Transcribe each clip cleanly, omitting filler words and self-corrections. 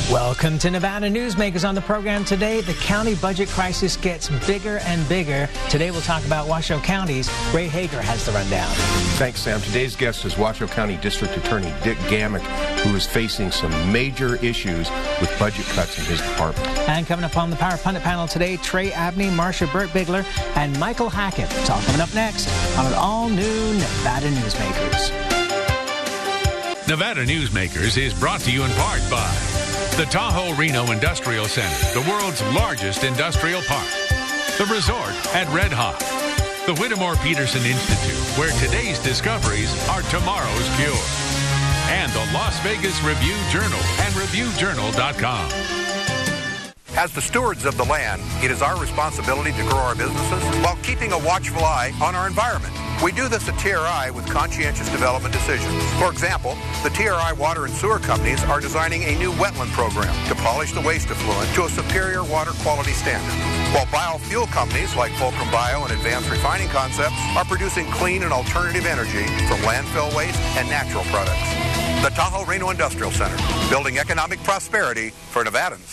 Welcome to Nevada Newsmakers. On the program today, the county budget crisis gets bigger and bigger. Today we'll talk about Washoe County's. Ray Hager has the rundown. Thanks, Sam. Today's guest is Washoe County District Attorney Dick Gamick, who is facing some major issues with budget cuts in his department. And coming up on the Power Pundit panel today, Trey Abney, Marsha Burt-Bigler, and Michael Hackett. It's all coming up next on an all-new Nevada Newsmakers. Nevada Newsmakers is brought to you in part by the Tahoe Reno Industrial Center, the world's largest industrial park. The resort at Red Hawk. The Whittemore Peterson Institute, where today's discoveries are tomorrow's cure. And the Las Vegas Review-Journal and ReviewJournal.com. As the stewards of the land, it is our responsibility to grow our businesses while keeping a watchful eye on our environment. We do this at TRI with conscientious development decisions. For example, the TRI water and sewer companies are designing a new wetland program to polish the waste effluent to a superior water quality standard, while biofuel companies like Fulcrum Bio and Advanced Refining Concepts are producing clean and alternative energy from landfill waste and natural products. The Tahoe Reno Industrial Center, building economic prosperity for Nevadans.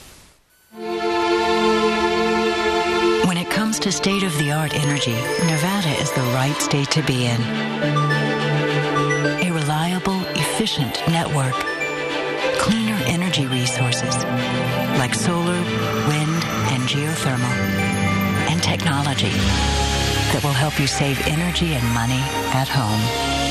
When it comes to state-of-the-art energy, Nevada is the right state to be in. A reliable, efficient network. Cleaner energy resources like solar, wind, and geothermal. And technology that will help you save energy and money at home.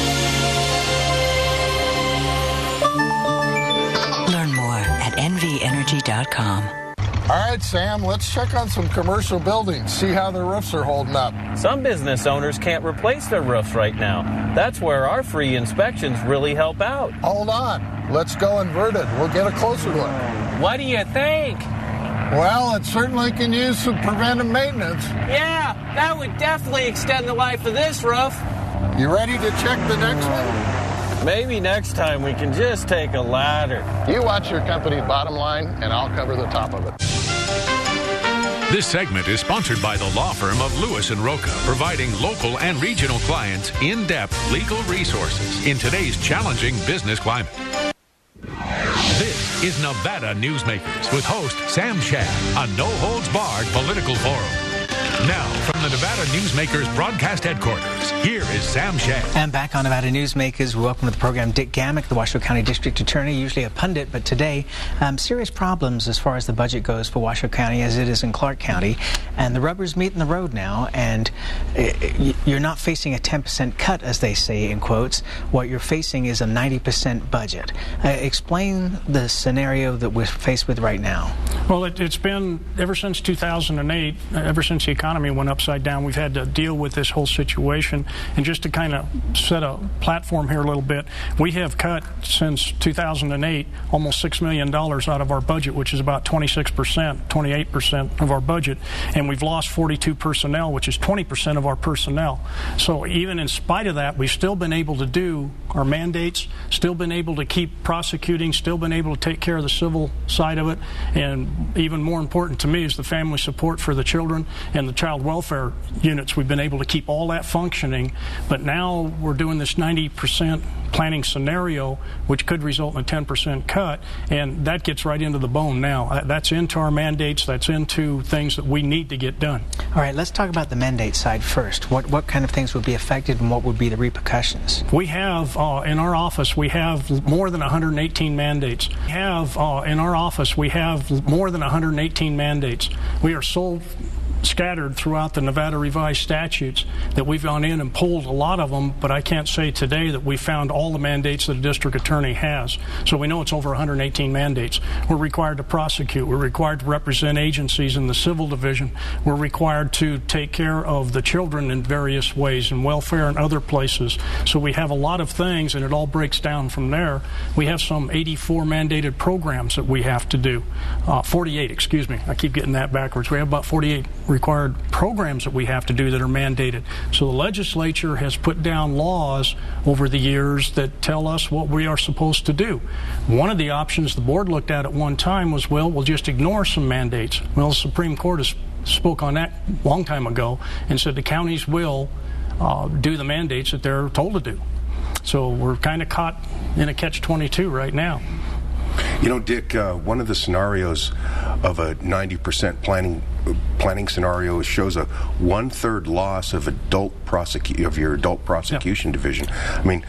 Learn more at nvenergy.com. All right, Sam, let's check on some commercial buildings, see how their roofs are holding up. Some business owners can't replace their roofs right now. That's where our free inspections really help out. Hold on. Let's go inverted. We'll get a closer look. What do you think? Well, it certainly can use some preventive maintenance. Yeah, that would definitely extend the life of this roof. You ready to check the next one? Maybe next time we can just take a ladder. You watch your company's bottom line, and I'll cover the top of it. This segment is sponsored by the law firm of Lewis & Roca, providing local and regional clients in-depth legal resources in today's challenging business climate. This is Nevada Newsmakers with host Sam Shad, a no-holds-barred political forum. Now, from the Nevada Newsmakers broadcast headquarters, here is Sam Shad. And back on Nevada Newsmakers, we welcome to the program Dick Gamick, the Washoe County District Attorney, usually a pundit, but today, serious problems as far as the budget goes for Washoe County as it is in Clark County. And the rubber's meeting the road now, and you're not facing a 10% cut, as they say, in quotes. What you're facing is a 90% budget. Explain the scenario that we're faced with right now. Well, it's been ever since 2008, ever since the economy went upside down, we've had to deal with this whole situation. And just to kind of set a platform here a little bit, we have cut since 2008 almost $6 million out of our budget, which is about 26%, 28% of our budget. And we've lost 42 personnel, which is 20% of our personnel. So even in spite of that, we've still been able to do our mandates, still been able to keep prosecuting, still been able to take care of the civil side of it. And even more important to me is the family support for the children and the child welfare units. We've been able to keep all that functioning, but now we're doing this 90% planning scenario, which could result in a 10% cut, and that gets right into the bone now. That's into our mandates, that's into things that we need to get done. All right, let's talk about the mandate side first. What kind of things would be affected and what would be the repercussions? We have, in our office, we have more than 118 mandates. We have more than 118 mandates. We are so scattered throughout the Nevada revised statutes that we've gone in and pulled a lot of them, but I can't say today that we found all the mandates that a district attorney has. So we know it's over 118 mandates. We're required to prosecute. We're required to represent agencies in the civil division. We're required to take care of the children in various ways, in welfare and other places. So we have a lot of things, and it all breaks down from there. We have some 84 mandated programs that we have to do. 48, excuse me. I keep getting that backwards. We have about 48 required programs that we have to do that are mandated. So the legislature has put down laws over the years that tell us what we are supposed to do. One of the options the board looked at one time was, well, we'll just ignore some mandates. Well, the Supreme Court has spoke on that a long time ago and said the counties will do the mandates that they're told to do. So we're kind of caught in a catch-22 right now. You know, Dick, one of the scenarios of a 90% planning scenario shows a 1/3 loss of your adult prosecution division. I mean,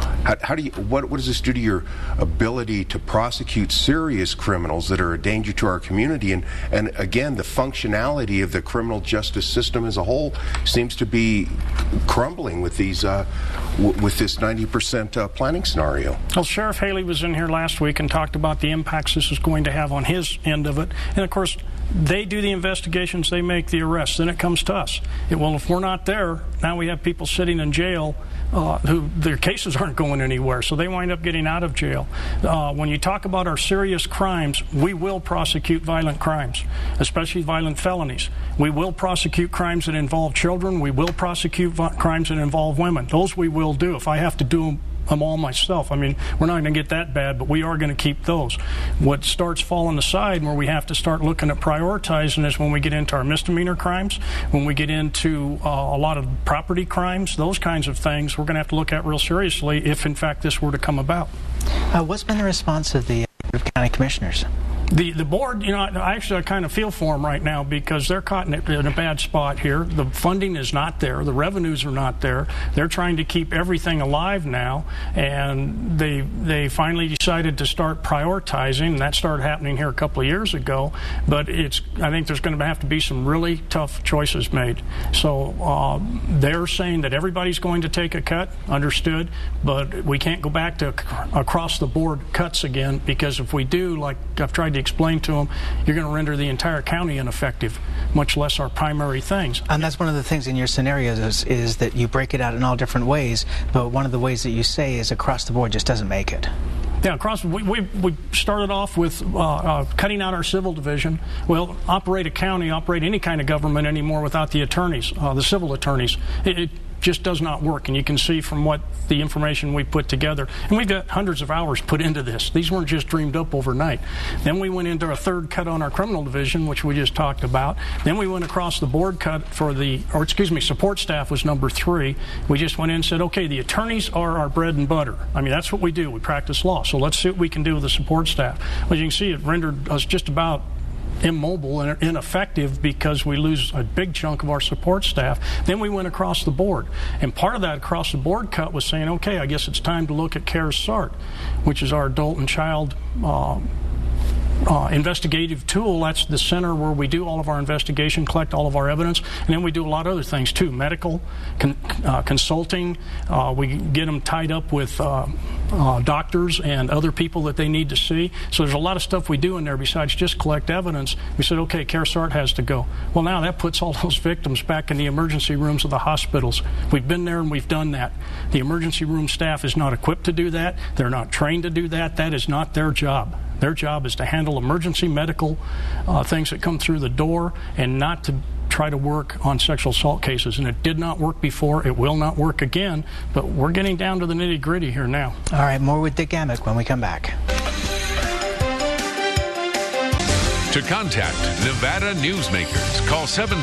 what does this do to your ability to prosecute serious criminals that are a danger to our community? And again, the functionality of the criminal justice system as a whole seems to be crumbling with these with this 90% planning scenario. Well, Sheriff Haley was in here last week and talked about the impacts this is going to have on his end of it. And of course, they do the investigations, they make the arrests, then it comes to us. Well, if we're not there, now we have people sitting in jail who their cases aren't going anywhere, so they wind up getting out of jail. When you talk about our serious crimes, we will prosecute violent crimes, especially violent felonies. We will prosecute crimes that involve children. We will prosecute crimes that involve women. Those we will do. If I have to do them all myself, I mean, we're not going to get that bad, but we are going to keep those. What starts falling aside and where we have to start looking at prioritizing is when we get into our misdemeanor crimes, when we get into a lot of property crimes, those kinds of things, we're going to have to look at real seriously if, in fact, this were to come about. What's been the response of the county commissioners? The board, you know, I kind of feel for them right now because they're caught in a bad spot here. The funding is not there. The revenues are not there. They're trying to keep everything alive now, and they finally decided to start prioritizing, and that started happening here a couple of years ago. But I think there's going to have to be some really tough choices made. So they're saying that everybody's going to take a cut, understood, but we can't go back to across-the-board cuts again, because if we do, like I've tried to explain to them, you're going to render the entire county ineffective, much less our primary things. And that's one of the things in your scenarios is that you break it out in all different ways, but one of the ways that you say is across the board just doesn't make it. Yeah, we started off with cutting out our civil division. Well, operate a county, operate any kind of government anymore without the attorneys, the civil attorneys. It just does not work, and you can see from what the information we put together, and we've got hundreds of hours put into this. These weren't just dreamed up overnight. Then we went into a third cut on our criminal division, which we just talked about. Then we went across the board cut for support staff was number 3. We just went in and said, okay, the attorneys are our bread and butter. I mean, that's what we do. We practice law. So let's see what we can do with the support staff. Well, you can see it rendered us just about immobile and ineffective because we lose a big chunk of our support staff. Then we went across the board, and part of that across the board cut was saying, okay, I guess it's time to look at CARES-SART, which is our adult and child investigative tool. That's the center where we do all of our investigation, collect all of our evidence, and then we do a lot of other things too, medical, consulting. We get them tied up with doctors and other people that they need to see. So there's a lot of stuff we do in there besides just collect evidence. We said, okay, CARES-SART has to go. Well, now that puts all those victims back in the emergency rooms of the hospitals. We've been there and we've done that. The emergency room staff is not equipped to do that. They're not trained to do that. That is not their job. Their job is to handle emergency medical things that come through the door and not to try to work on sexual assault cases. And it did not work before. It will not work again. But we're getting down to the nitty-gritty here now. All right, more with Dick Gamek when we come back. To contact Nevada Newsmakers, call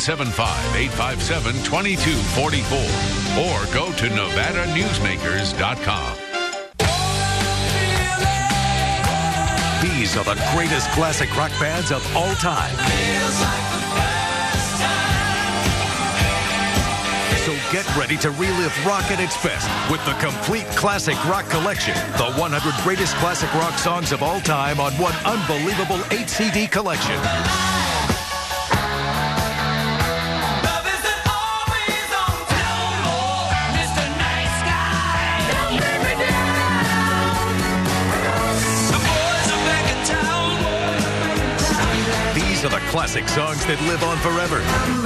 775-857-2244 or go to NevadaNewsmakers.com. These are the greatest classic rock bands of all time. So get ready to relive rock at its best with the complete classic rock collection. The 100 greatest classic rock songs of all time on one unbelievable 8-CD collection. These are the classic songs that live on forever.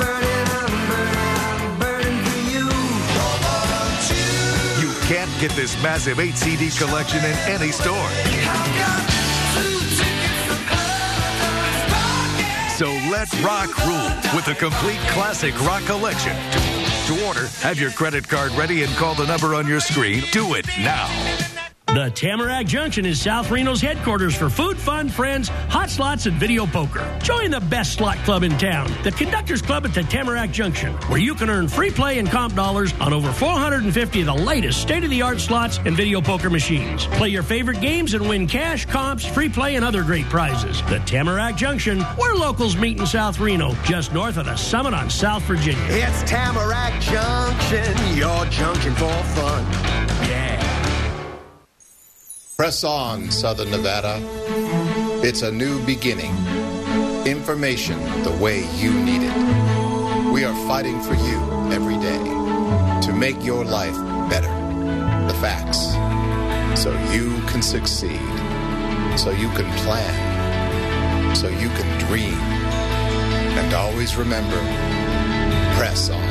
You can't get this massive 8-CD collection in any store. So let rock rule with the complete classic rock collection. To order, have your credit card ready and call the number on your screen. Do it now. The Tamarack Junction is South Reno's headquarters for food, fun, friends, hot slots, and video poker. Join the best slot club in town, the Conductors Club at the Tamarack Junction, where you can earn free play and comp dollars on over 450 of the latest state-of-the-art slots and video poker machines. Play your favorite games and win cash, comps, free play, and other great prizes. The Tamarack Junction, where locals meet in South Reno, just north of the Summit on South Virginia. It's Tamarack Junction, your junction for fun. Yeah. Press on, Southern Nevada. It's a new beginning. Information the way you need it. We are fighting for you every day to make your life better. The facts. So you can succeed. So you can plan. So you can dream. And always remember, press on.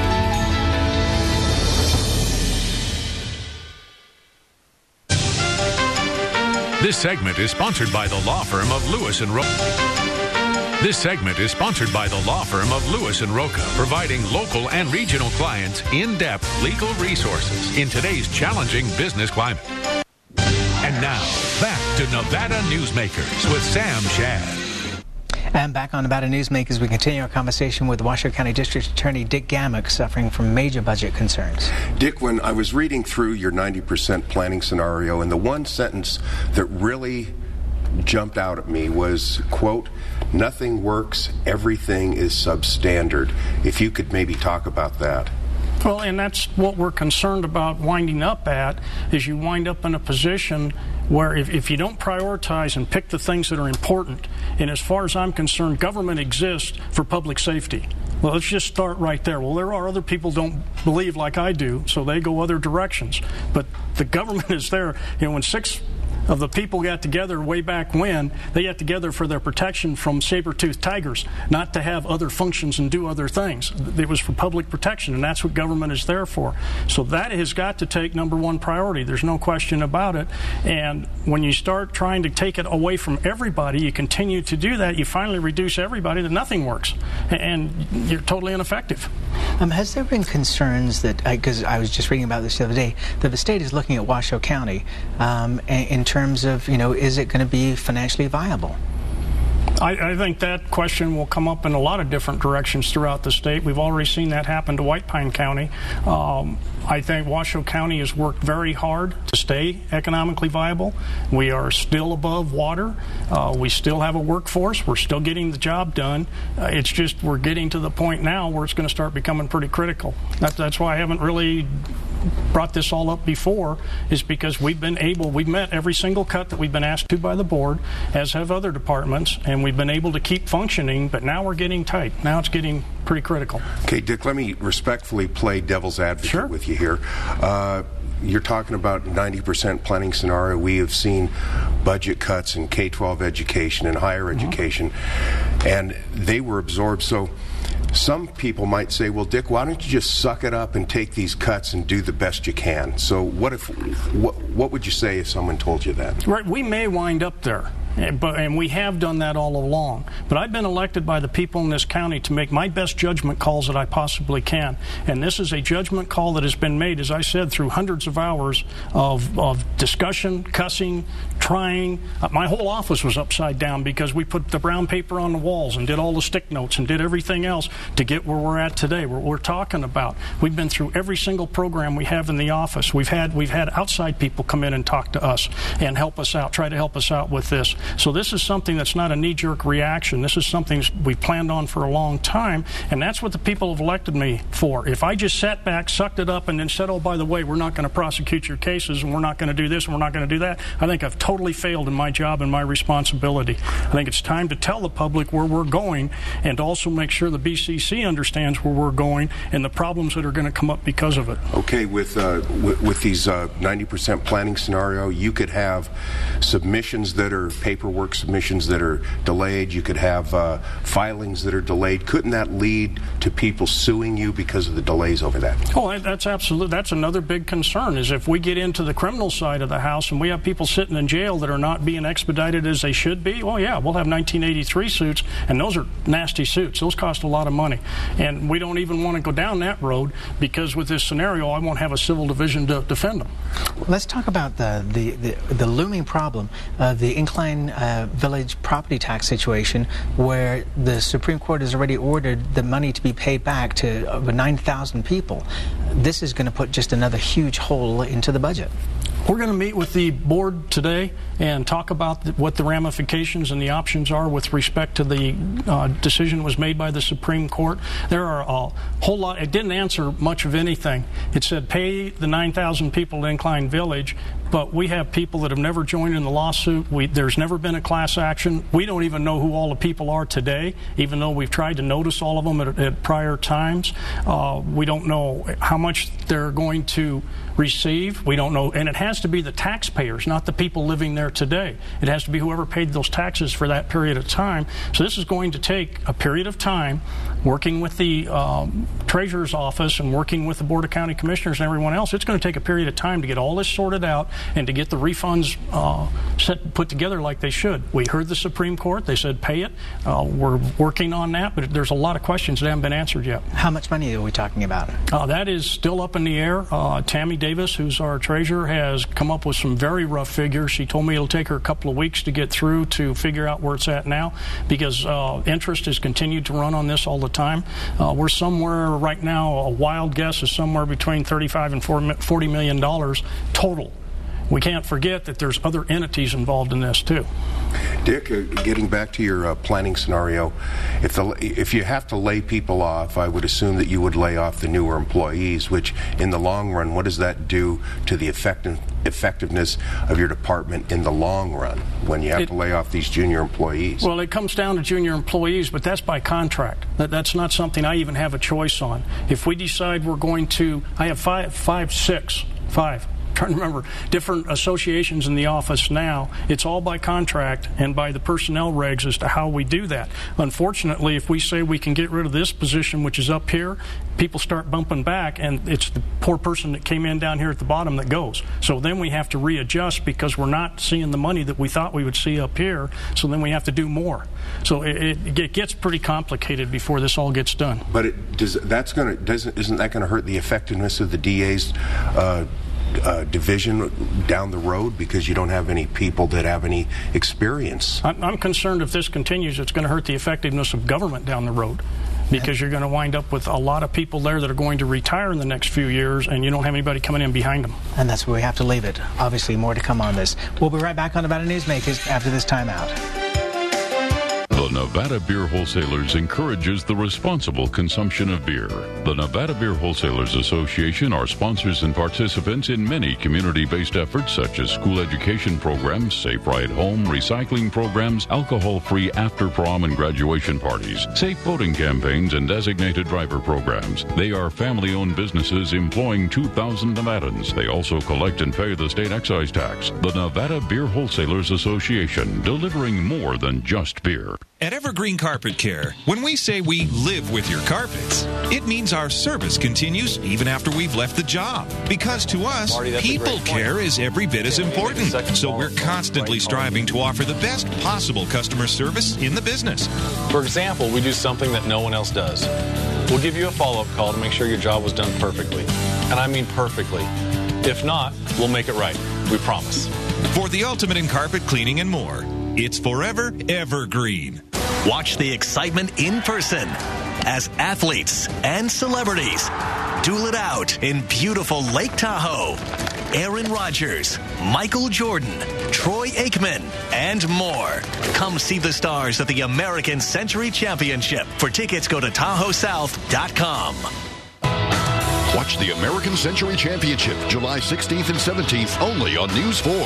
This segment is sponsored by the law firm of Lewis & Rocha. This segment is sponsored by the law firm of Lewis & Rocha, providing local and regional clients in-depth legal resources in today's challenging business climate. And now, back to Nevada Newsmakers with Sam Shad. And back on Nevada Newsmakers, we continue our conversation with Washoe County District Attorney Dick Gamak, suffering from major budget concerns. Dick, when I was reading through your 90% planning scenario, and the one sentence that really jumped out at me was, quote, "Nothing works, everything is substandard." If you could maybe talk about that. Well, and that's what we're concerned about winding up at, is you wind up in a position where if you don't prioritize and pick the things that are important, and as far as I'm concerned, government exists for public safety. Well, let's just start right there. Well, there are other people don't believe like I do, so they go other directions. But the government is there. You know, when 6 of the people got together way back when, they got together for their protection from saber-toothed tigers, not to have other functions and do other things. It was for public protection, and that's what government is there for. So that has got to take number one priority. There's no question about it. And when you start trying to take it away from everybody, you continue to do that, you finally reduce everybody that nothing works, and you're totally ineffective. Has there been concerns that, because I was just reading about this the other day, that the state is looking at Washoe County in terms of, you know, is it going to be financially viable? I think that question will come up in a lot of different directions throughout the state. We've already seen that happen to White Pine County. I think Washoe County has worked very hard to stay economically viable. We are still above water. We still have a workforce. We're still getting the job done. It's just we're getting to the point now where it's going to start becoming pretty critical. That's why I haven't really brought this all up before, is because we've met every single cut that we've been asked to by the board, as have other departments, and we've been able to keep functioning, but now we're getting tight. Now it's getting pretty critical. Okay, Dick, let me respectfully play devil's advocate with you here. You're talking about 90% planning scenario. We have seen budget cuts in K-12 education and higher education, and they were absorbed. So some people might say, well, Dick, why don't you just suck it up and take these cuts and do the best you can? So what would you say if someone told you that? Right, we may wind up there. And we have done that all along. But I've been elected by the people in this county to make my best judgment calls that I possibly can. And this is a judgment call that has been made, as I said, through hundreds of hours of discussion, cussing, trying. My whole office was upside down because we put the brown paper on the walls and did all the stick notes and did everything else to get where we're at today, what we're talking about. We've been through every single program we have in the office. We've had outside people come in and talk to us and help us out, try to help us out with this. So this is something that's not a knee-jerk reaction. This is something we've planned on for a long time, and that's what the people have elected me for. If I just sat back, sucked it up, and then said, oh, by the way, we're not going to prosecute your cases, and we're not going to do this, and we're not going to do that, I think I've totally failed in my job and my responsibility. I think it's time to tell the public where we're going and also make sure the BCC understands where we're going and the problems that are going to come up because of it. Okay, with these 90% planning scenario, you could have submissions that are paperwork submissions that are delayed. You could have filings that are delayed. Couldn't that lead to people suing you because of the delays over that? Oh, that's absolutely. That's another big concern, is if we get into the criminal side of the house and we have people sitting in jail that are not being expedited as they should be, well, yeah, we'll have 1983 suits, and those are nasty suits. Those cost a lot of money. And we don't even want to go down that road, because with this scenario, I won't have a civil division to defend them. Let's talk about the looming problem of the Incline Village property tax situation, where the Supreme Court has already ordered the money to be paid back to over 9,000 people. This is going to put just another huge hole into the budget. We're going to meet with the board today and talk about what the ramifications and the options are with respect to the decision that was made by the Supreme Court. There are a whole lot. It didn't answer much of anything. It said pay the 9,000 people in Incline Village, but we have people that have never joined in the lawsuit. There's never been a class action. We don't even know who all the people are today, even though we've tried to notice all of them at prior times. We don't know how much they're going to receive. We don't know, and it has to be the taxpayers, not the people living there today. It has to be whoever paid those taxes for that period of time. So this is going to take a period of time, working with the Treasurer's Office and working with the Board of County Commissioners and everyone else. It's going to take a period of time to get all this sorted out and to get the refunds put together like they should. We heard the Supreme Court. They said pay it. We're working on that, but there's a lot of questions that haven't been answered yet. How much money are we talking about? That is still up in the air. Tammy Davis, who's our treasurer, has come up with some very rough figures. She told me it'll take her a couple of weeks to get through to figure out where it's at now, because interest has continued to run on this all the time. We're somewhere right now, a wild guess is somewhere between $35 and $40 million total. We can't forget that there's other entities involved in this too. Dick, getting back to your planning scenario, if you have to lay people off, I would assume that you would lay off the newer employees, which in the long run, what does that do to the effectiveness of your department in the long run when you have to lay off these junior employees? Well, it comes down to junior employees, but that's by contract. That's not something I even have a choice on. If we decide we're going to, I have five. Trying to remember different associations in the office now. It's all by contract and by the personnel regs as to how we do that. Unfortunately, if we say we can get rid of this position, which is up here, people start bumping back, and it's the poor person that came in down here at the bottom that goes. So then we have to readjust because we're not seeing the money that we thought we would see up here, so then we have to do more. So it gets pretty complicated before this all gets done. But isn't that going to hurt the effectiveness of the DA's division down the road, because you don't have any people that have any experience? I'm concerned if this continues, it's going to hurt the effectiveness of government down the road, because you're going to wind up with a lot of people there that are going to retire in the next few years, and you don't have anybody coming in behind them. And that's where we have to leave it. Obviously, more to come on this. We'll be right back on Nevada Newsmakers after this timeout. The Nevada Beer Wholesalers encourages the responsible consumption of beer. The Nevada Beer Wholesalers Association are sponsors and participants in many community-based efforts such as school education programs, safe ride home, recycling programs, alcohol-free after-prom and graduation parties, safe boating campaigns, and designated driver programs. They are family-owned businesses employing 2,000 Nevadans. They also collect and pay the state excise tax. The Nevada Beer Wholesalers Association, delivering more than just beer. At Evergreen Carpet Care, when we say we live with your carpets, it means our service continues even after we've left the job. Because to us, people care is every bit as important. So we're constantly striving to offer the best possible customer service in the business. For example, we do something that no one else does. We'll give you a follow-up call to make sure your job was done perfectly. And I mean perfectly. If not, we'll make it right. We promise. For the ultimate in carpet cleaning and more, it's forever Evergreen. Watch the excitement in person as athletes and celebrities duel it out in beautiful Lake Tahoe. Aaron Rodgers, Michael Jordan, Troy Aikman, and more. Come see the stars at the American Century Championship. For tickets, go to TahoeSouth.com. Watch the American Century Championship July 16th and 17th only on News 4.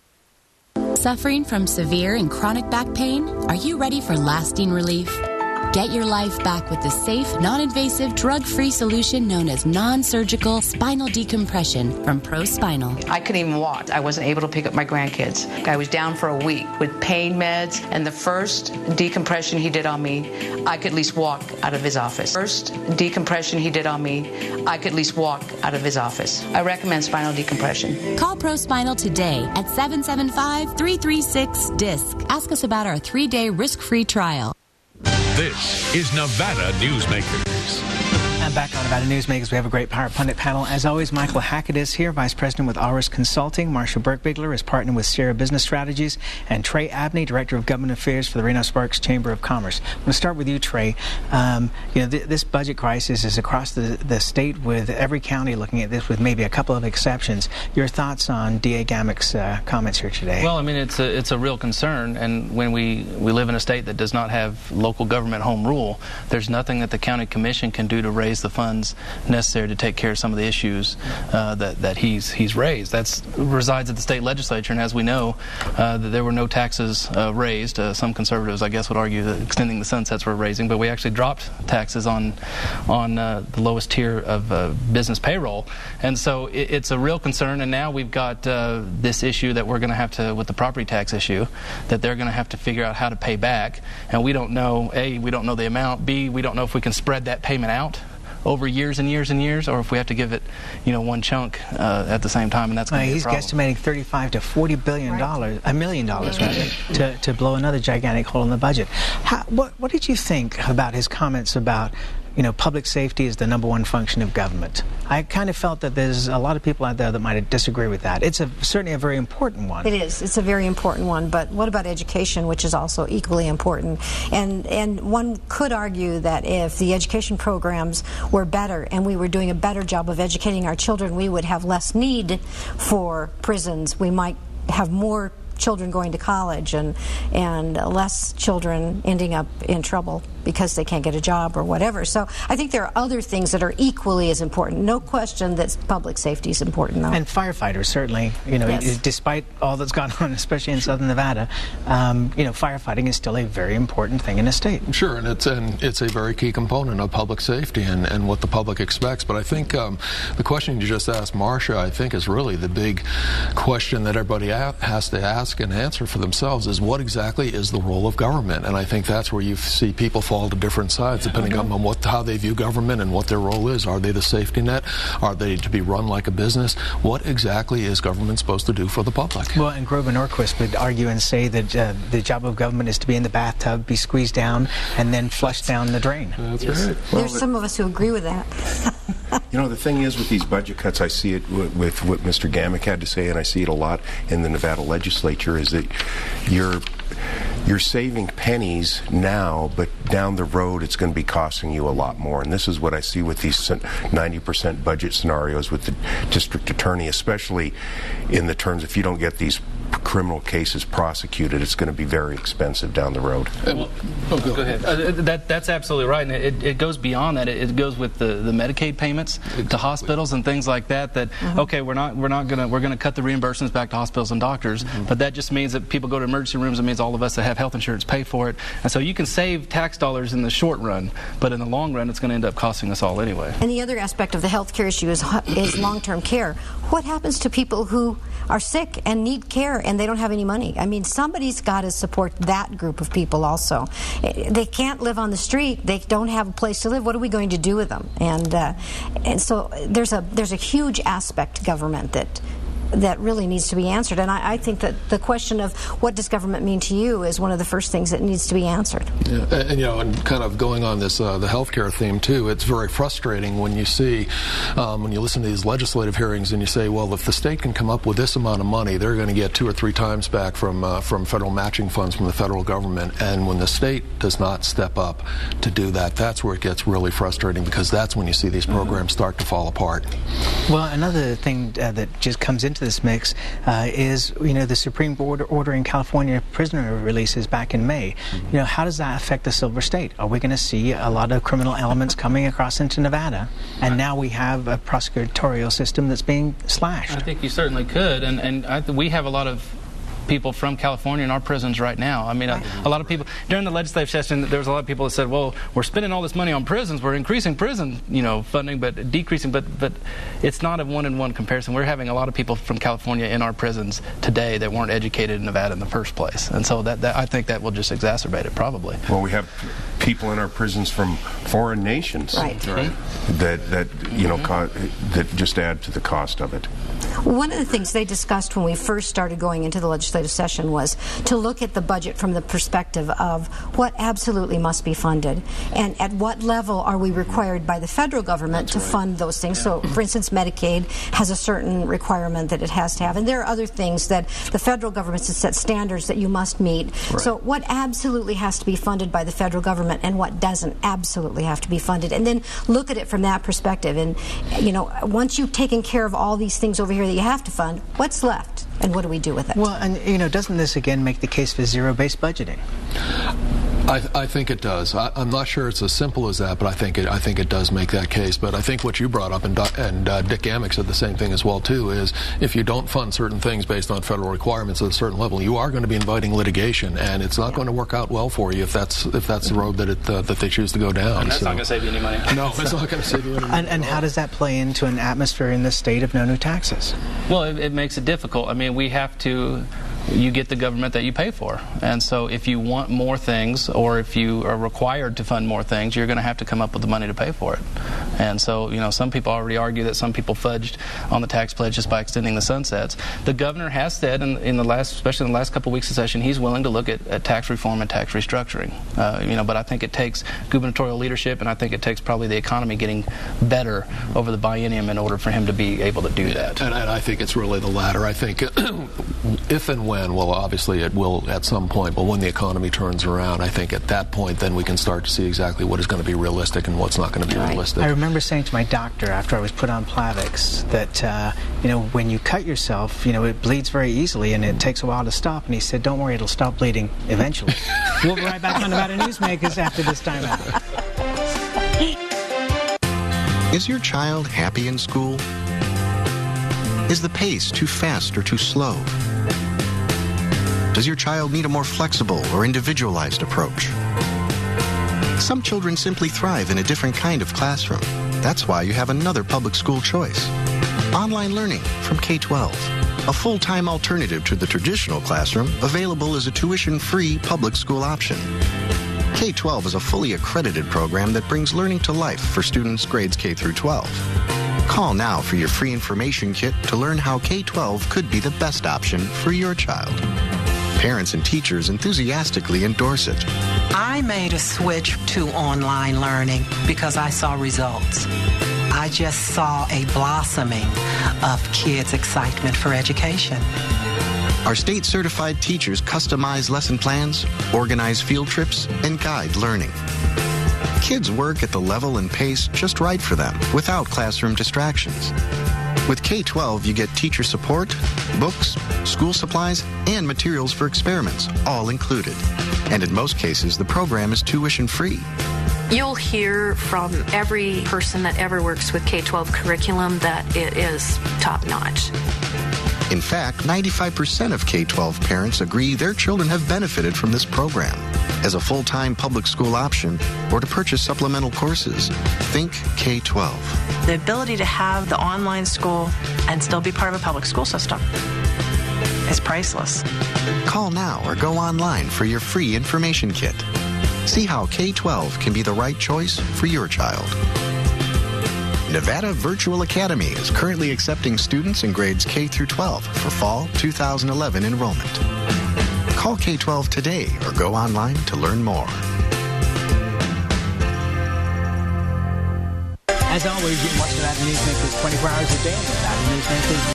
Suffering from severe and chronic back pain? Are you ready for lasting relief? Get your life back with the safe, non-invasive, drug-free solution known as non-surgical spinal decompression from ProSpinal. I couldn't even walk. I wasn't able to pick up my grandkids. I was down for a week with pain meds, and the first decompression he did on me, I could at least walk out of his office. First decompression he did on me, I could at least walk out of his office. I recommend spinal decompression. Call ProSpinal today at 775-336-DISC. Ask us about our 3-day risk-free trial. This is Nevada Newsmakers. And back on Nevada Newsmakers, we have a great Power Pundit panel. As always, Michael Hackett is here, Vice President with Auris Consulting. Marsha Burkbigler is partner with Sierra Business Strategies. And Trey Abney, Director of Government Affairs for the Reno-Sparks Chamber of Commerce. I'm going to start with you, Trey. This budget crisis is across the state, with every county looking at this with maybe a couple of exceptions. Your thoughts on D.A. Gammack's comments here today? Well, I mean, it's a real concern. And when we live in a state that does not have local government home rule, there's nothing that the county commission can do to raise the funds necessary to take care of some of the issues that he's raised. That resides at the state legislature, and as we know, that there were no taxes raised. Some conservatives, I guess, would argue that extending the sunsets were raising, but we actually dropped taxes on the lowest tier of business payroll, and so it's a real concern. And now we've got this issue that we're going to have to, with the property tax issue, that they're going to have to figure out how to pay back, and we don't know. A, we don't know the amount. B, we don't know if we can spread that payment out over years and years and years, or if we have to give it, one chunk at the same time, and that's going to be a problem. He's guesstimating $35 to $40 billion, $1 million rather, to blow another gigantic hole in the budget. What did you think about his comments about, public safety is the #1 function of government? I kind of felt that there's a lot of people out there that might disagree with that. It's certainly a very important one. It is. It's a very important one. But what about education, which is also equally important? And one could argue that if the education programs were better and we were doing a better job of educating our children, we would have less need for prisons. We might have more children going to college and less children ending up in trouble because they can't get a job or whatever. So I think there are other things that are equally as important. No question that public safety is important, though. And firefighters, certainly, yes. Despite all that's gone on, especially in southern Nevada, firefighting is still a very important thing in the state. Sure, and it's a very key component of public safety and what the public expects. But I think the question you just asked, Marsha, I think is really the big question that everybody has to ask and answer for themselves is what exactly is the role of government? And I think that's where you see people fall to different sides depending on how they view government and what their role is. Are they the safety net? Are they to be run like a business? What exactly is government supposed to do for the public? Well, and Grover Norquist would argue and say that the job of government is to be in the bathtub, be squeezed down, and then flushed down the drain. That's right. There's some of us who agree with that. The thing is with these budget cuts, I see it with what Mr. Gammack had to say, and I see it a lot in the Nevada legislature, is that you're saving pennies now, but down the road it's going to be costing you a lot more. And this is what I see with these 90% budget scenarios with the district attorney, especially in the terms if you don't get these criminal cases prosecuted, it's going to be very expensive down the road. Go ahead. That's absolutely right, and it goes beyond that. It goes with the Medicaid payments to hospitals and things like that. Okay, we're going to cut the reimbursements back to hospitals and doctors, but that just means that people go to emergency rooms. It means all of us that have health insurance pay for it, and so you can save tax dollars in the short run, but in the long run, it's going to end up costing us all anyway. And the other aspect of the health care issue is long-term care. What happens to people who are sick and need care and they don't have any money? I mean, somebody's got to support that group of people also. They can't live on the street. They don't have a place to live. What are we going to do with them? And so there's a huge aspect to government that really needs to be answered. And I think that the question of what does government mean to you is one of the first things that needs to be answered. Yeah, and kind of going on this the healthcare theme too, it's very frustrating when you see, when you listen to these legislative hearings and you say, well, if the state can come up with this amount of money, they're going to get 2 or 3 times back from federal matching funds from the federal government. And when the state does not step up to do that, that's where it gets really frustrating, because that's when you see these programs start to fall apart. Well, another thing that just comes into this mix is the Supreme Court ordering California prisoner releases back in May. How does that affect the Silver State? Are we going to see a lot of criminal elements coming across into Nevada? And now we have a prosecutorial system that's being slashed. I think you certainly could, and we have a lot of people from California in our prisons right now. I mean, a lot of people, during the legislative session, there was a lot of people that said, well, we're spending all this money on prisons, we're increasing prison, funding, but decreasing, but it's not a one-in-one comparison. We're having a lot of people from California in our prisons today that weren't educated in Nevada in the first place. And so that I think that will just exacerbate it, probably. Well, we have people in our prisons from foreign nations that just add to the cost of it. One of the things they discussed when we first started going into the legislative session was to look at the budget from the perspective of what absolutely must be funded and at what level are we required by the federal government to fund those things. So, for instance, Medicaid has a certain requirement that it has to have, and there are other things that the federal government has set standards that you must meet. So what absolutely has to be funded by the federal government and what doesn't absolutely have to be funded, and then look at it from that perspective. And once you've taken care of all these things over here that you have to fund, what's left and what do we do with it? Well, and doesn't this again make the case for zero-based budgeting? I think it does. I'm not sure it's as simple as that, but I think it does make that case. But I think what you brought up, and Dick Gamick said the same thing as well too, is if you don't fund certain things based on federal requirements at a certain level, you are going to be inviting litigation, and it's not going to work out well for you if that's the road that they choose to go down. And that's not going to save you any money. No, it's not going to save you any money. And how does that play into an atmosphere in this state of no new taxes? Well, it makes it difficult. I mean, you get the government that you pay for. And so if you want more things, or if you are required to fund more things, you're going to have to come up with the money to pay for it. And so, some people already argue that some people fudged on the tax pledge just by extending the sunsets. The governor has said, especially in the last couple of weeks of session, he's willing to look at tax reform and tax restructuring. But I think it takes gubernatorial leadership, and I think it takes probably the economy getting better over the biennium in order for him to be able to do that. And I think it's really the latter. I think if and when, well, obviously it will at some point, but when the economy turns around, I think at that point then we can start to see exactly what is going to be realistic and what's not going to be realistic. I remember saying to my doctor after I was put on Plavix that, when you cut yourself, it bleeds very easily and it takes a while to stop. And he said, don't worry, it'll stop bleeding eventually. We'll be right back on Nevada Newsmakers after this time out. Is your child happy in school? Is the pace too fast or too slow? Does your child need a more flexible or individualized approach? Some children simply thrive in a different kind of classroom. That's why you have another public school choice. Online learning from K-12, a full-time alternative to the traditional classroom, available as a tuition-free public school option. K-12 is a fully accredited program that brings learning to life for students grades K through 12. Call now for your free information kit to learn how K-12 could be the best option for your child. Parents and teachers enthusiastically endorse it. I made a switch to online learning because I saw results. I just saw a blossoming of kids' excitement for education. Our state-certified teachers customize lesson plans, organize field trips, and guide learning. Kids work at the level and pace just right for them, without classroom distractions. With K-12, you get teacher support, books, school supplies, and materials for experiments, all included. And in most cases, the program is tuition-free. You'll hear from every person that ever works with K-12 curriculum that it is top-notch. In fact, 95% of K-12 parents agree their children have benefited from this program. As a full-time public school option or to purchase supplemental courses, think K-12. The ability to have the online school and still be part of a public school system is priceless. Call now or go online for your free information kit. See how K-12 can be the right choice for your child. Nevada Virtual Academy is currently accepting students in grades K through 12 for fall 2011 enrollment. Call K-12 today or go online to learn more. As always, you can watch Nevada Newsmakers 24 hours a day. Nevada Newsmakers